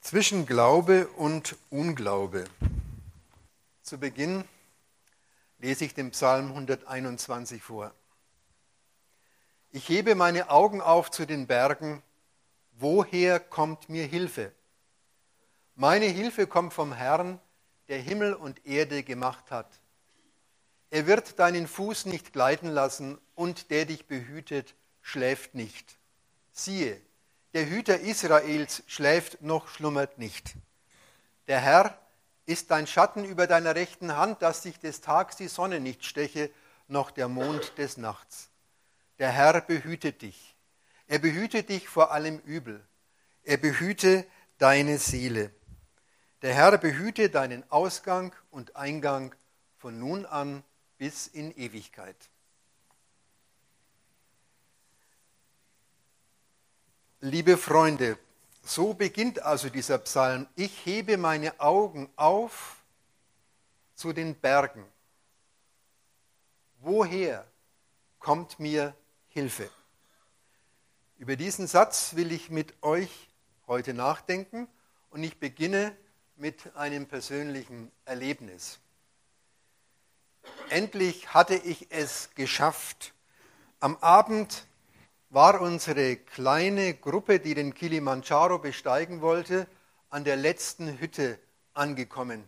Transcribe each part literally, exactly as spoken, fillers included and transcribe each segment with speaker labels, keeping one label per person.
Speaker 1: Zwischen Glaube und Unglaube. Zu Beginn lese ich den Psalm hunderteinundzwanzig vor. Ich hebe meine Augen auf zu den Bergen. Woher kommt mir Hilfe? Meine Hilfe kommt vom Herrn, der Himmel und Erde gemacht hat. Er wird deinen Fuß nicht gleiten lassen und der dich behütet, schläft nicht. Siehe, der Hüter Israels schläft noch schlummert nicht. Der Herr ist dein Schatten über deiner rechten Hand, dass dich des Tags die Sonne nicht steche, noch der Mond des Nachts. Der Herr behütet dich. Er behütet dich vor allem Übel. Er behüte deine Seele. Der Herr behüte deinen Ausgang und Eingang von nun an bis in Ewigkeit. Liebe Freunde, so beginnt also dieser Psalm. Ich hebe meine Augen auf zu den Bergen. Woher kommt mir Hilfe? Über diesen Satz will ich mit euch heute nachdenken und ich beginne mit einem persönlichen Erlebnis. Endlich hatte ich es geschafft. Am Abend war unsere kleine Gruppe, die den Kilimandscharo besteigen wollte, an der letzten Hütte angekommen.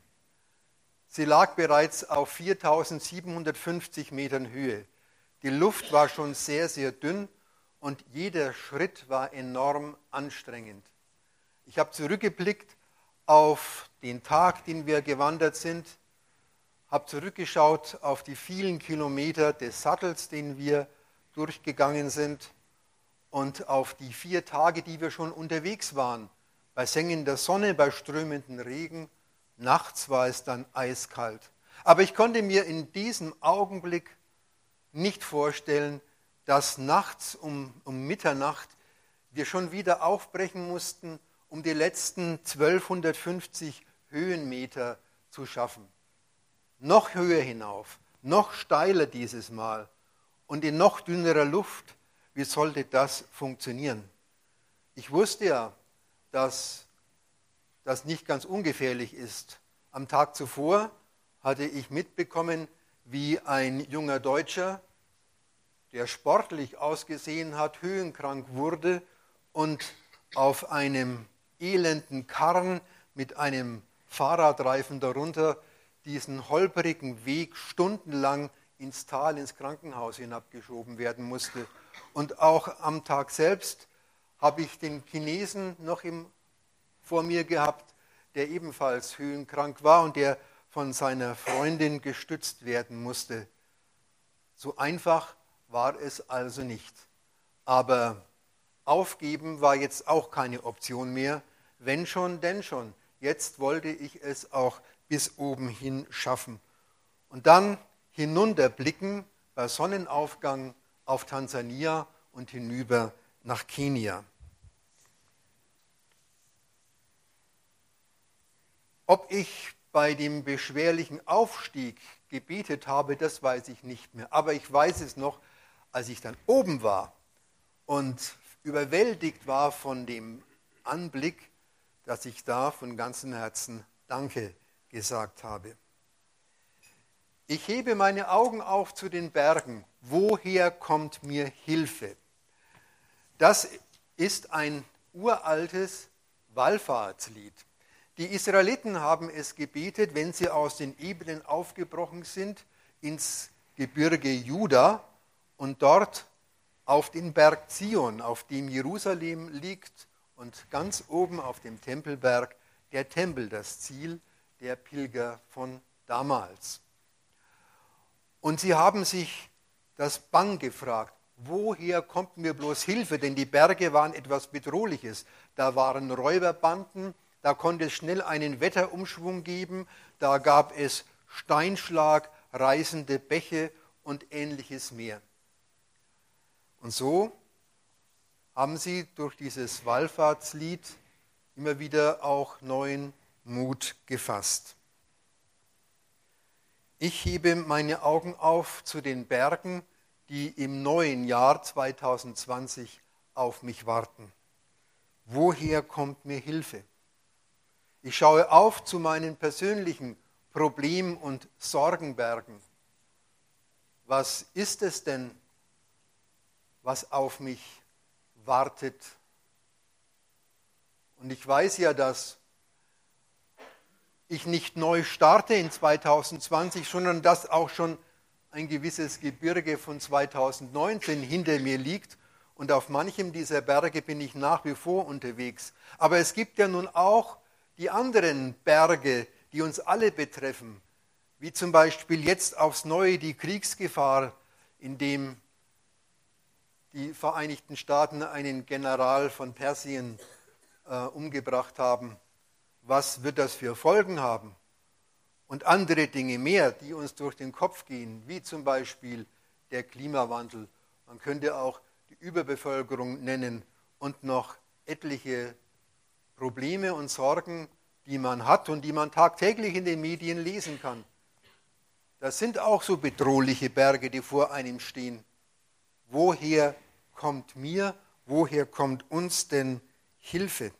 Speaker 1: Sie lag bereits auf viertausendsiebenhundertfünfzig Metern Höhe. Die Luft war schon sehr, sehr dünn und jeder Schritt war enorm anstrengend. Ich habe zurückgeblickt auf den Tag, den wir gewandert sind, habe zurückgeschaut auf die vielen Kilometer des Sattels, den wir durchgegangen sind, und auf die vier Tage, die wir schon unterwegs waren, bei sengender Sonne, bei strömendem Regen. Nachts war es dann eiskalt. Aber ich konnte mir in diesem Augenblick nicht vorstellen, dass nachts um, um Mitternacht wir schon wieder aufbrechen mussten, um die letzten zwölfhundertfünfzig Höhenmeter zu schaffen. Noch höher hinauf, noch steiler dieses Mal und in noch dünnerer Luft. Wie sollte das funktionieren? Ich wusste ja, dass das nicht ganz ungefährlich ist. Am Tag zuvor hatte ich mitbekommen, wie ein junger Deutscher, der sportlich ausgesehen hat, höhenkrank wurde und auf einem elenden Karren mit einem Fahrradreifen darunter diesen holprigen Weg stundenlang ins Tal, ins Krankenhaus hinabgeschoben werden musste. Und auch am Tag selbst habe ich den Chinesen noch im, vor mir gehabt, der ebenfalls höhenkrank war und der von seiner Freundin gestützt werden musste. So einfach war es also nicht. Aber aufgeben war jetzt auch keine Option mehr. Wenn schon, denn schon. Jetzt wollte ich es auch bis oben hin schaffen. Und dann hinunterblicken bei Sonnenaufgang auf Tansania und hinüber nach Kenia. Ob ich bei dem beschwerlichen Aufstieg gebetet habe, das weiß ich nicht mehr. Aber ich weiß es noch, als ich dann oben war und überwältigt war von dem Anblick, dass ich da von ganzem Herzen Danke gesagt habe. Ich hebe meine Augen auf zu den Bergen. Woher kommt mir Hilfe? Das ist ein uraltes Wallfahrtslied. Die Israeliten haben es gebetet, wenn sie aus den Ebenen aufgebrochen sind ins Gebirge Juda und dort auf den Berg Zion, auf dem Jerusalem liegt und ganz oben auf dem Tempelberg der Tempel, das Ziel der Pilger von damals. Und sie haben sich das bang gefragt, woher kommt mir bloß Hilfe? Denn die Berge waren etwas Bedrohliches. Da waren Räuberbanden, da konnte es schnell einen Wetterumschwung geben, da gab es Steinschlag, reißende Bäche und ähnliches mehr. Und so haben sie durch dieses Wallfahrtslied immer wieder auch neuen Mut gefasst. Ich hebe meine Augen auf zu den Bergen, die im neuen Jahr zweitausendzwanzig auf mich warten. Woher kommt mir Hilfe? Ich schaue auf zu meinen persönlichen Problem- und Sorgenbergen. Was ist es denn, was auf mich wartet? Und ich weiß ja, dass ich nicht neu starte in zweitausendzwanzig, sondern dass auch schon ein gewisses Gebirge von zweitausendneunzehn hinter mir liegt. Und auf manchem dieser Berge bin ich nach wie vor unterwegs. Aber es gibt ja nun auch die anderen Berge, die uns alle betreffen, wie zum Beispiel jetzt aufs Neue die Kriegsgefahr, in dem die Vereinigten Staaten einen General von Persien äh, umgebracht haben. Was wird das für Folgen haben? Und andere Dinge mehr, die uns durch den Kopf gehen, wie zum Beispiel der Klimawandel. Man könnte auch die Überbevölkerung nennen und noch etliche Probleme und Sorgen, die man hat und die man tagtäglich in den Medien lesen kann. Das sind auch so bedrohliche Berge, die vor einem stehen. Woher kommt mir, woher kommt uns denn Hilfe?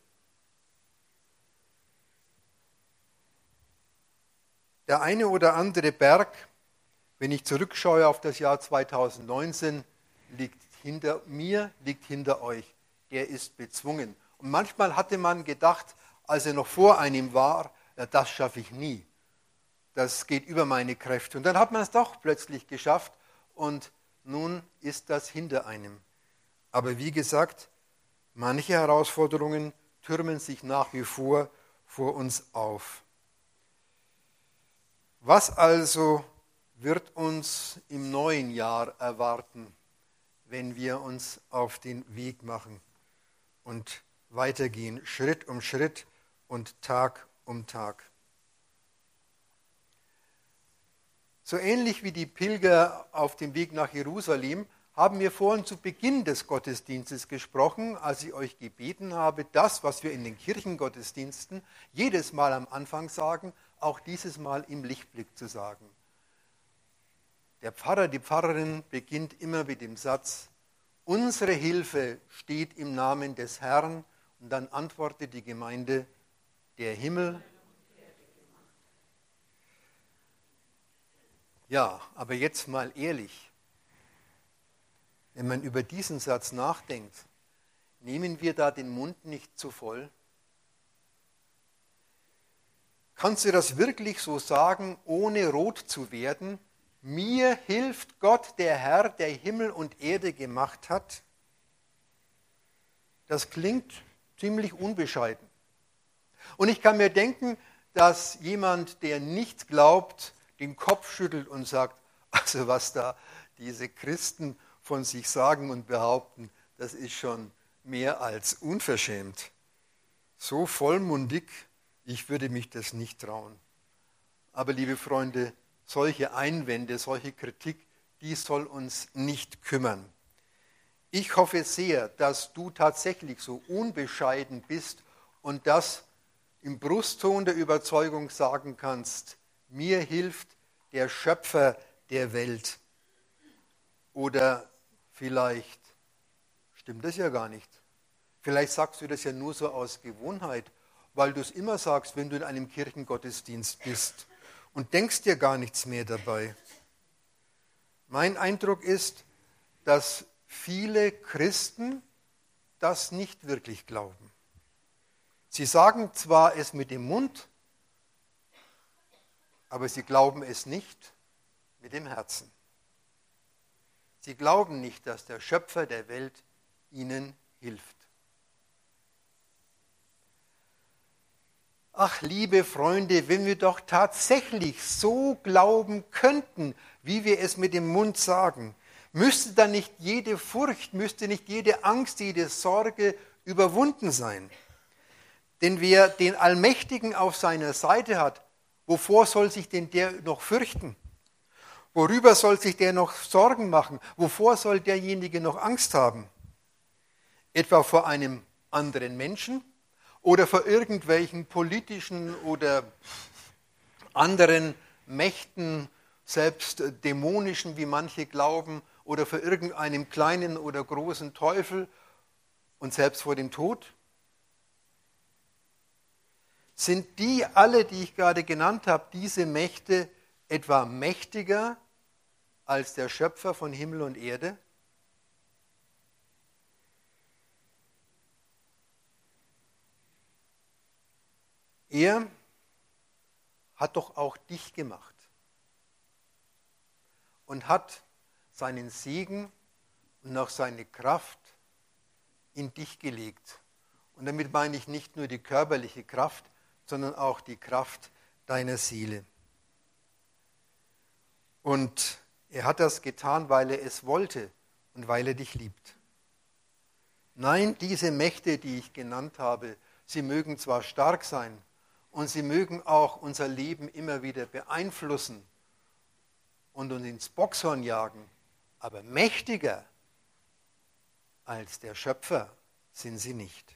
Speaker 1: Der eine oder andere Berg, wenn ich zurückschaue auf das Jahr zweitausendneunzehn, liegt hinter mir, liegt hinter euch. Er ist bezwungen. Und manchmal hatte man gedacht, als er noch vor einem war, ja, das schaffe ich nie. Das geht über meine Kräfte. Und dann hat man es doch plötzlich geschafft und nun ist das hinter einem. Aber wie gesagt, manche Herausforderungen türmen sich nach wie vor vor uns auf. Was also wird uns im neuen Jahr erwarten, wenn wir uns auf den Weg machen und weitergehen, Schritt um Schritt und Tag um Tag? So ähnlich wie die Pilger auf dem Weg nach Jerusalem haben wir vorhin zu Beginn des Gottesdienstes gesprochen, als ich euch gebeten habe, das, was wir in den Kirchengottesdiensten jedes Mal am Anfang sagen, auch dieses Mal im Lichtblick zu sagen. Der Pfarrer, die Pfarrerin beginnt immer mit dem Satz, unsere Hilfe steht im Namen des Herrn, und dann antwortet die Gemeinde, der Himmel. Ja, aber jetzt mal ehrlich, wenn man über diesen Satz nachdenkt, nehmen wir da den Mund nicht zu voll? Kannst du das wirklich so sagen, ohne rot zu werden? Mir hilft Gott, der Herr, der Himmel und Erde gemacht hat? Das klingt ziemlich unbescheiden. Und ich kann mir denken, dass jemand, der nicht glaubt, den Kopf schüttelt und sagt, also was da diese Christen von sich sagen und behaupten, das ist schon mehr als unverschämt. So vollmundig, ich würde mich das nicht trauen. Aber liebe Freunde, solche Einwände, solche Kritik, die soll uns nicht kümmern. Ich hoffe sehr, dass du tatsächlich so unbescheiden bist und das im Brustton der Überzeugung sagen kannst, mir hilft der Schöpfer der Welt. Oder vielleicht stimmt das ja gar nicht. Vielleicht sagst du das ja nur so aus Gewohnheit, weil du es immer sagst, wenn du in einem Kirchengottesdienst bist und denkst dir gar nichts mehr dabei. Mein Eindruck ist, dass viele Christen das nicht wirklich glauben. Sie sagen zwar es mit dem Mund, aber sie glauben es nicht mit dem Herzen. Sie glauben nicht, dass der Schöpfer der Welt ihnen hilft. Ach, liebe Freunde, wenn wir doch tatsächlich so glauben könnten, wie wir es mit dem Mund sagen, müsste dann nicht jede Furcht, müsste nicht jede Angst, jede Sorge überwunden sein. Denn wer den Allmächtigen auf seiner Seite hat, wovor soll sich denn der noch fürchten? Worüber soll sich der noch Sorgen machen? Wovor soll derjenige noch Angst haben? Etwa vor einem anderen Menschen oder vor irgendwelchen politischen oder anderen Mächten, selbst dämonischen, wie manche glauben, oder vor irgendeinem kleinen oder großen Teufel und selbst vor dem Tod? Sind die alle, die ich gerade genannt habe, diese Mächte etwa mächtiger als der Schöpfer von Himmel und Erde? Er hat doch auch dich gemacht und hat seinen Segen und auch seine Kraft in dich gelegt. Und damit meine ich nicht nur die körperliche Kraft, sondern auch die Kraft deiner Seele. Und er hat das getan, weil er es wollte und weil er dich liebt. Nein, diese Mächte, die ich genannt habe, sie mögen zwar stark sein und sie mögen auch unser Leben immer wieder beeinflussen und uns ins Bockshorn jagen, aber mächtiger als der Schöpfer sind sie nicht.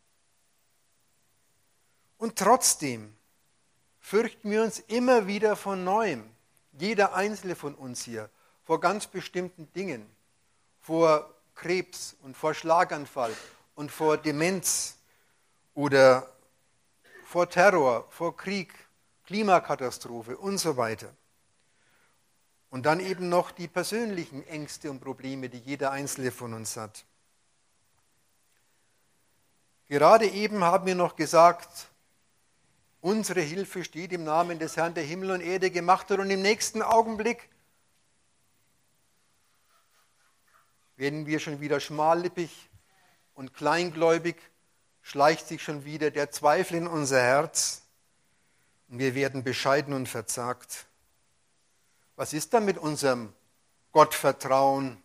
Speaker 1: Und trotzdem fürchten wir uns immer wieder von Neuem, jeder einzelne von uns hier, vor ganz bestimmten Dingen, vor Krebs und vor Schlaganfall und vor Demenz oder vor Terror, vor Krieg, Klimakatastrophe und so weiter. Und dann eben noch die persönlichen Ängste und Probleme, die jeder einzelne von uns hat. Gerade eben haben wir noch gesagt, unsere Hilfe steht im Namen des Herrn, der Himmel und Erde gemacht hat. Und im nächsten Augenblick werden wir schon wieder schmallippig und kleingläubig, schleicht sich schon wieder der Zweifel in unser Herz und wir werden bescheiden und verzagt. Was ist da mit unserem Gottvertrauen?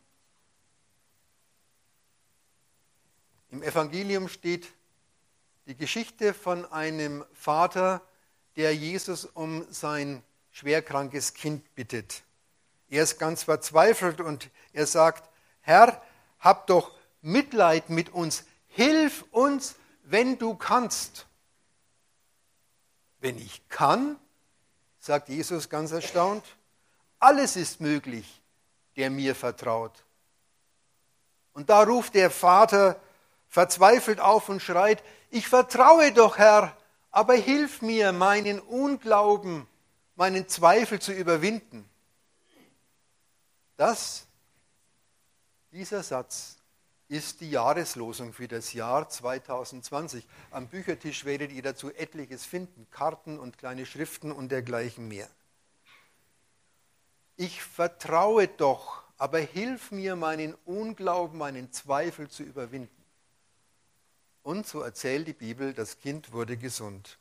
Speaker 1: Im Evangelium steht die Geschichte von einem Vater, der Jesus um sein schwerkrankes Kind bittet. Er ist ganz verzweifelt und er sagt, Herr, hab doch Mitleid mit uns, hilf uns, wenn du kannst. Wenn ich kann, sagt Jesus ganz erstaunt, alles ist möglich, der mir vertraut. Und da ruft der Vater verzweifelt auf und schreit, ich vertraue doch, Herr, aber hilf mir, meinen Unglauben, meinen Zweifel zu überwinden. Das, dieser Satz ist die Jahreslosung für das Jahr zweitausendzwanzig. Am Büchertisch werdet ihr dazu etliches finden, Karten und kleine Schriften und dergleichen mehr. Ich vertraue doch, aber hilf mir, meinen Unglauben, meinen Zweifel zu überwinden. Und so erzählt die Bibel, das Kind wurde gesund.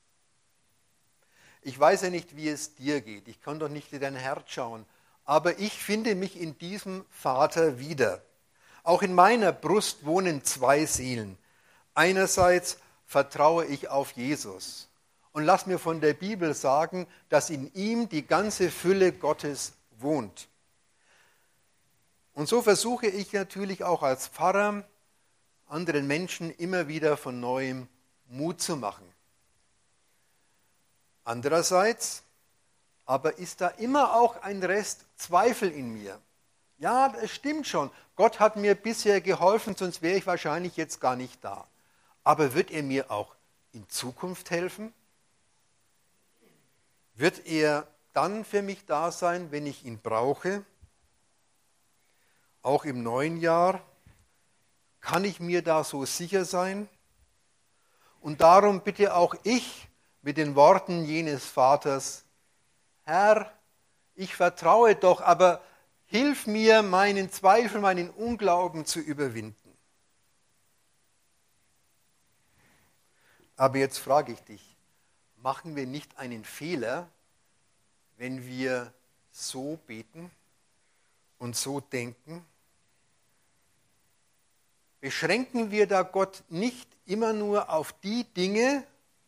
Speaker 1: Ich weiß ja nicht, wie es dir geht. Ich kann doch nicht in dein Herz schauen. Aber ich finde mich in diesem Vater wieder. Auch in meiner Brust wohnen zwei Seelen. Einerseits vertraue ich auf Jesus. Und lass mir von der Bibel sagen, dass in ihm die ganze Fülle Gottes wohnt. Und so versuche ich natürlich auch als Pfarrer, anderen Menschen immer wieder von neuem Mut zu machen. Andererseits aber ist da immer auch ein Rest Zweifel in mir. Ja, das stimmt schon. Gott hat mir bisher geholfen, sonst wäre ich wahrscheinlich jetzt gar nicht da. Aber wird er mir auch in Zukunft helfen? Wird er dann für mich da sein, wenn ich ihn brauche? Auch im neuen Jahr? Kann ich mir da so sicher sein? Und darum bitte auch ich mit den Worten jenes Vaters, Herr, ich vertraue doch, aber hilf mir, meinen Zweifel, meinen Unglauben zu überwinden. Aber jetzt frage ich dich, machen wir nicht einen Fehler, wenn wir so beten und so denken? Beschränken wir da Gott nicht immer nur auf die Dinge,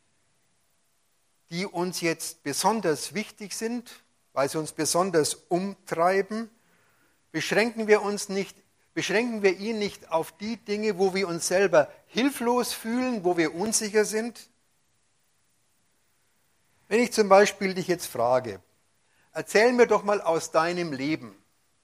Speaker 1: die uns jetzt besonders wichtig sind, weil sie uns besonders umtreiben? Beschränken wir uns nicht, beschränken wir ihn nicht auf die Dinge, wo wir uns selber hilflos fühlen, wo wir unsicher sind? Wenn ich zum Beispiel dich jetzt frage, erzähl mir doch mal aus deinem Leben,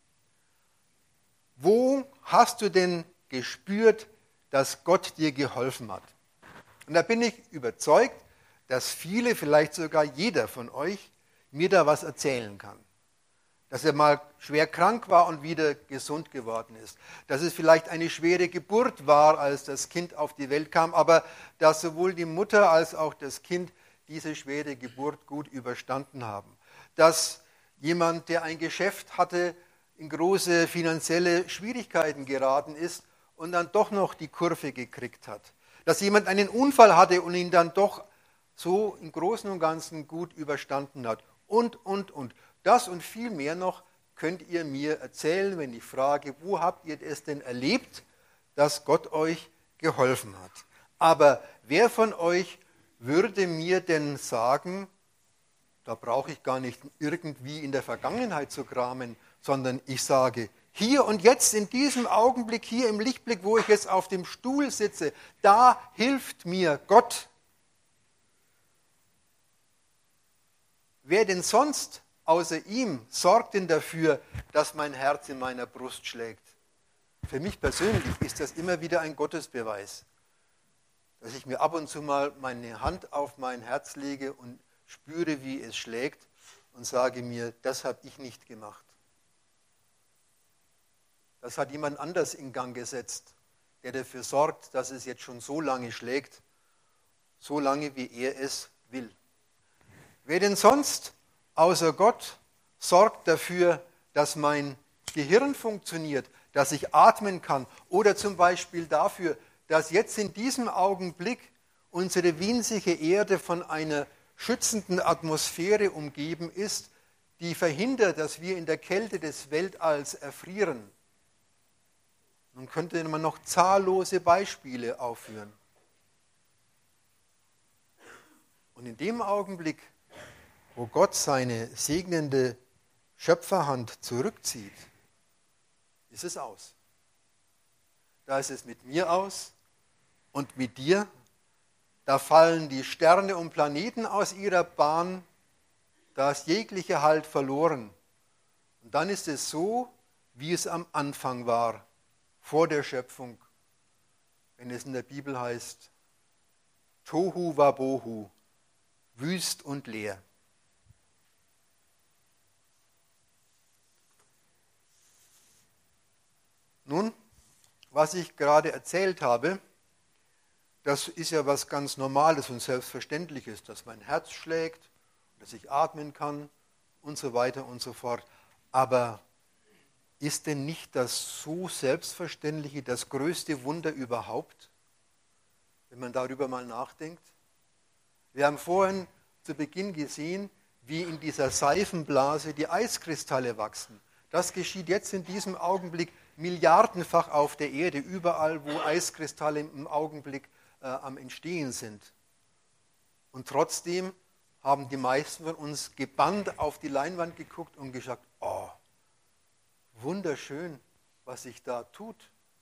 Speaker 1: wo hast du denn gespürt, dass Gott dir geholfen hat? Und da bin ich überzeugt, dass viele, vielleicht sogar jeder von euch, mir da was erzählen kann. Dass er mal schwer krank war und wieder gesund geworden ist. Dass es vielleicht eine schwere Geburt war, als das Kind auf die Welt kam, aber dass sowohl die Mutter als auch das Kind diese schwere Geburt gut überstanden haben. Dass jemand, der ein Geschäft hatte, in große finanzielle Schwierigkeiten geraten ist und dann doch noch die Kurve gekriegt hat. Dass jemand einen Unfall hatte und ihn dann doch so im Großen und Ganzen gut überstanden hat. Und, und, und. Das und viel mehr noch könnt ihr mir erzählen, wenn ich frage, wo habt ihr es denn erlebt, dass Gott euch geholfen hat. Aber wer von euch würde mir denn sagen, da brauche ich gar nicht irgendwie in der Vergangenheit zu kramen, sondern ich sage, hier und jetzt in diesem Augenblick, hier im Lichtblick, wo ich jetzt auf dem Stuhl sitze, da hilft mir Gott. Wer denn sonst außer ihm sorgt denn dafür, dass mein Herz in meiner Brust schlägt? Für mich persönlich ist das immer wieder ein Gottesbeweis, dass ich mir ab und zu mal meine Hand auf mein Herz lege und spüre, wie es schlägt und sage mir, das habe ich nicht gemacht. Das hat jemand anders in Gang gesetzt, der dafür sorgt, dass es jetzt schon so lange schlägt, so lange, wie er es will. Wer denn sonst außer Gott sorgt dafür, dass mein Gehirn funktioniert, dass ich atmen kann oder zum Beispiel dafür, dass jetzt in diesem Augenblick unsere winzige Erde von einer schützenden Atmosphäre umgeben ist, die verhindert, dass wir in der Kälte des Weltalls erfrieren. Nun könnte man noch zahllose Beispiele aufführen. Und in dem Augenblick, wo Gott seine segnende Schöpferhand zurückzieht, ist es aus. Da ist es mit mir aus und mit dir. Da fallen die Sterne und Planeten aus ihrer Bahn. Da ist jeglicher Halt verloren. Und dann ist es so, wie es am Anfang war, vor der Schöpfung, wenn es in der Bibel heißt, Tohu wabohu, wüst und leer. Nun, was ich gerade erzählt habe, das ist ja was ganz Normales und Selbstverständliches, dass mein Herz schlägt, dass ich atmen kann und so weiter und so fort. Aber ist denn nicht das so Selbstverständliche das größte Wunder überhaupt, wenn man darüber mal nachdenkt? Wir haben vorhin zu Beginn gesehen, wie in dieser Seifenblase die Eiskristalle wachsen. Das geschieht jetzt in diesem Augenblick milliardenfach auf der Erde, überall, wo Eiskristalle im Augenblick äh, am Entstehen sind. Und trotzdem haben die meisten von uns gebannt auf die Leinwand geguckt und gesagt, oh, wunderschön, was sich da tut.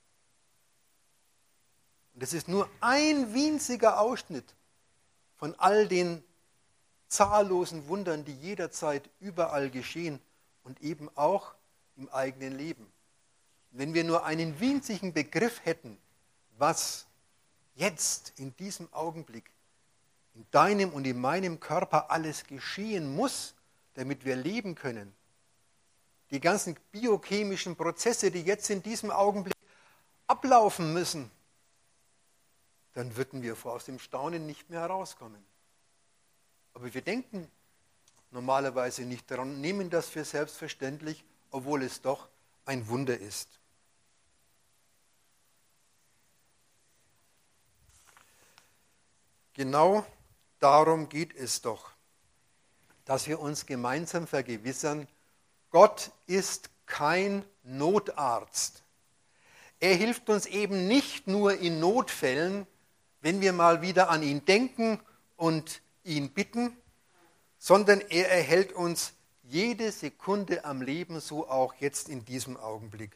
Speaker 1: Und es ist nur ein winziger Ausschnitt von all den zahllosen Wundern, die jederzeit überall geschehen und eben auch im eigenen Leben. Wenn wir nur einen winzigen Begriff hätten, was jetzt in diesem Augenblick in deinem und in meinem Körper alles geschehen muss, damit wir leben können, die ganzen biochemischen Prozesse, die jetzt in diesem Augenblick ablaufen müssen, dann würden wir aus dem Staunen nicht mehr herauskommen. Aber wir denken normalerweise nicht daran, nehmen das für selbstverständlich, obwohl es doch ein Wunder ist. Genau darum geht es doch, dass wir uns gemeinsam vergewissern, Gott ist kein Notarzt. Er hilft uns eben nicht nur in Notfällen, wenn wir mal wieder an ihn denken und ihn bitten, sondern er erhält uns jede Sekunde am Leben, so auch jetzt in diesem Augenblick.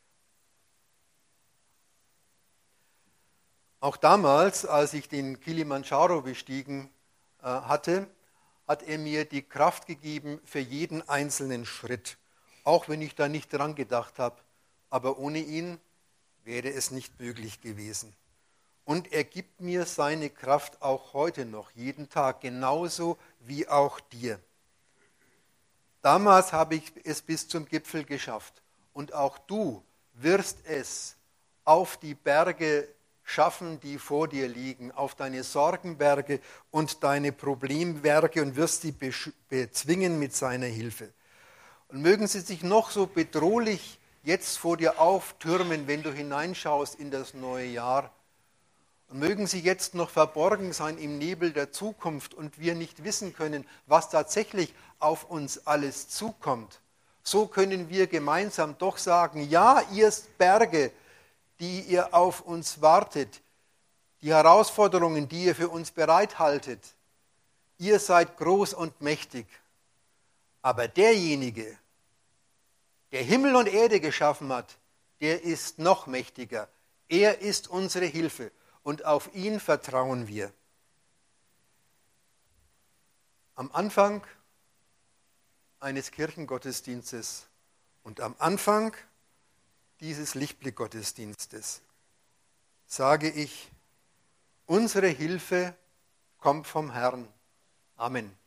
Speaker 1: Auch damals, als ich den Kilimanjaro bestiegen äh, hatte, hat er mir die Kraft gegeben für jeden einzelnen Schritt, auch wenn ich da nicht dran gedacht habe. Aber ohne ihn wäre es nicht möglich gewesen. und er gibt mir seine Kraft auch heute noch, jeden Tag, genauso wie auch dir. Damals habe ich es bis zum Gipfel geschafft und auch du wirst es auf die Berge schaffen, die vor dir liegen, auf deine Sorgenberge und deine Problemberge und wirst sie bezwingen mit seiner Hilfe. Und mögen sie sich noch so bedrohlich jetzt vor dir auftürmen, wenn du hineinschaust in das neue Jahr. Und mögen sie jetzt noch verborgen sein im Nebel der Zukunft und wir nicht wissen können, was tatsächlich auf uns alles zukommt. So können wir gemeinsam doch sagen, ja, ihr Berge, die ihr auf uns wartet, die Herausforderungen, die ihr für uns bereithaltet, ihr seid groß und mächtig. Aber derjenige, der Himmel und Erde geschaffen hat, der ist noch mächtiger. Er ist unsere Hilfe und auf ihn vertrauen wir. Am Anfang eines Kirchengottesdienstes und am Anfang dieses Lichtblickgottesdienstes sage ich, unsere Hilfe kommt vom Herrn. Amen.